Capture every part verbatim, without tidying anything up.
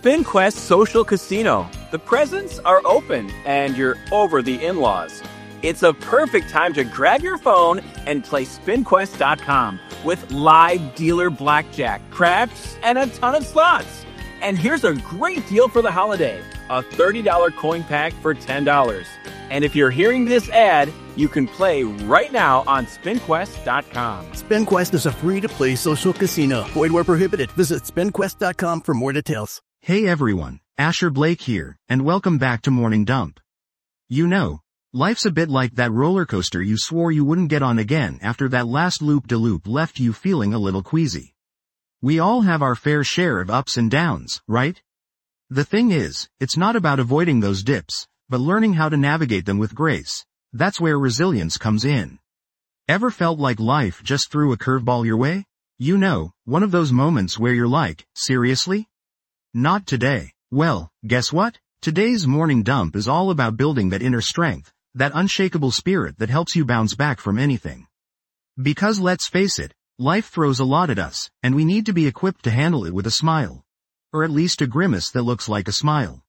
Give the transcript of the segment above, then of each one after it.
SpinQuest Social Casino. The presents are open and you're over the in-laws. It's a perfect time to grab your phone and play spin quest dot com with live dealer blackjack, craps, and a ton of slots. And here's a great deal for the holiday. A thirty dollars coin pack for ten dollars. And if you're hearing this ad, you can play right now on spin quest dot com. SpinQuest is a free-to-play social casino. Void where prohibited. Visit spin quest dot com for more details. Hey everyone, Asher Blake here, and welcome back to Morning Dump. You know, life's a bit like that roller coaster you swore you wouldn't get on again after that last loop-de-loop left you feeling a little queasy. We all have our fair share of ups and downs, right? The thing is, it's not about avoiding those dips, but learning how to navigate them with grace. That's where resilience comes in. Ever felt like life just threw a curveball your way? You know, one of those moments where you're like, seriously? Not today. Well, guess what? Today's Morning Dump is all about building that inner strength, that unshakable spirit that helps you bounce back from anything. Because let's face it, life throws a lot at us, and we need to be equipped to handle it with a smile. Or at least a grimace that looks like a smile.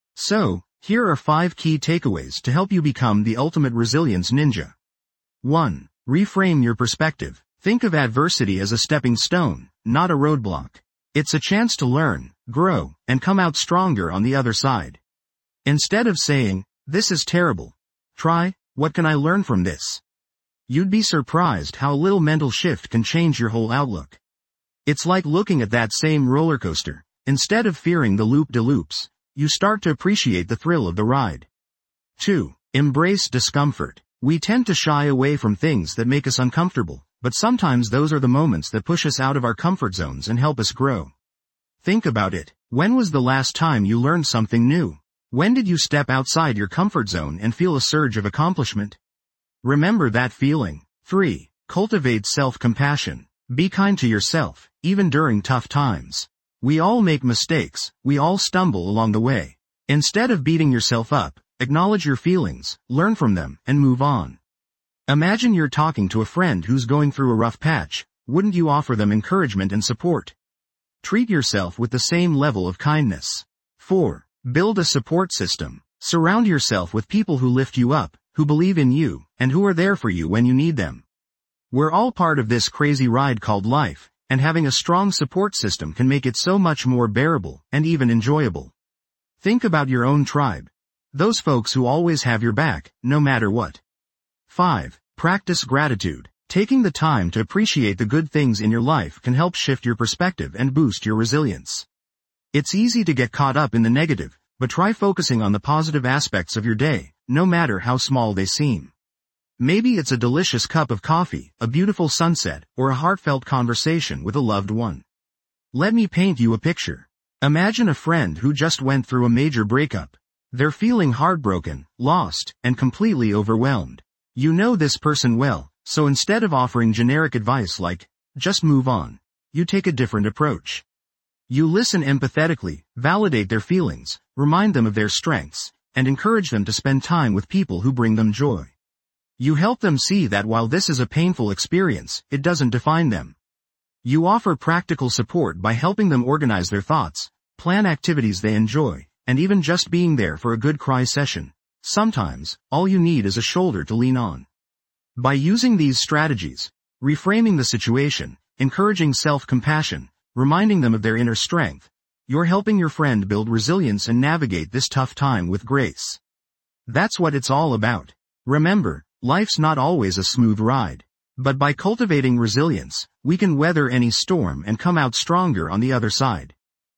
So, here are five key takeaways to help you become the ultimate resilience ninja. one. Reframe your perspective. Think of adversity as a stepping stone, not a roadblock. It's a chance to learn, grow, and come out stronger on the other side. Instead of saying, "This is terrible," try, "What can I learn from this?" You'd be surprised how a little mental shift can change your whole outlook. It's like looking at that same roller coaster. Instead of fearing the loop-de-loops, you start to appreciate the thrill of the ride. two. Embrace discomfort. We tend to shy away from things that make us uncomfortable, but sometimes those are the moments that push us out of our comfort zones and help us grow. Think about it. When was the last time you learned something new? When did you step outside your comfort zone and feel a surge of accomplishment? Remember that feeling. three. Cultivate self-compassion. Be kind to yourself, even during tough times. We all make mistakes, we all stumble along the way. Instead of beating yourself up, acknowledge your feelings, learn from them, and move on. Imagine you're talking to a friend who's going through a rough patch. Wouldn't you offer them encouragement and support? Treat yourself with the same level of kindness. four. Build a support system. Surround yourself with people who lift you up, who believe in you, and who are there for you when you need them. We're all part of this crazy ride called life, and having a strong support system can make it so much more bearable, and even enjoyable. Think about your own tribe. Those folks who always have your back, no matter what. five. Practice gratitude. Taking the time to appreciate the good things in your life can help shift your perspective and boost your resilience. It's easy to get caught up in the negative, but try focusing on the positive aspects of your day, no matter how small they seem. Maybe it's a delicious cup of coffee, a beautiful sunset, or a heartfelt conversation with a loved one. Let me paint you a picture. Imagine a friend who just went through a major breakup. They're feeling heartbroken, lost, and completely overwhelmed. You know this person well, so instead of offering generic advice like, "Just move on," you take a different approach. You listen empathetically, validate their feelings, remind them of their strengths, and encourage them to spend time with people who bring them joy. You help them see that while this is a painful experience, it doesn't define them. You offer practical support by helping them organize their thoughts, plan activities they enjoy, and even just being there for a good cry session. Sometimes, all you need is a shoulder to lean on. By using these strategies, reframing the situation, encouraging self-compassion, reminding them of their inner strength, you're helping your friend build resilience and navigate this tough time with grace. That's what it's all about. Remember, life's not always a smooth ride. But by cultivating resilience, we can weather any storm and come out stronger on the other side.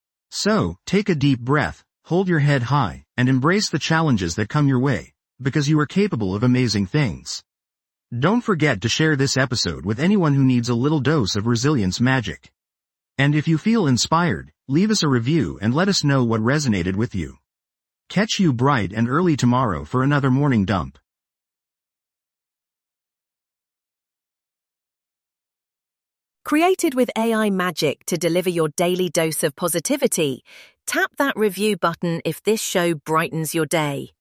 So, take a deep breath, hold your head high, and embrace the challenges that come your way, because you are capable of amazing things. Don't forget to share this episode with anyone who needs a little dose of resilience magic. And if you feel inspired, leave us a review and let us know what resonated with you. Catch you bright and early tomorrow for another Morning Dump. Created with A I magic to deliver your daily dose of positivity, tap that review button if this show brightens your day.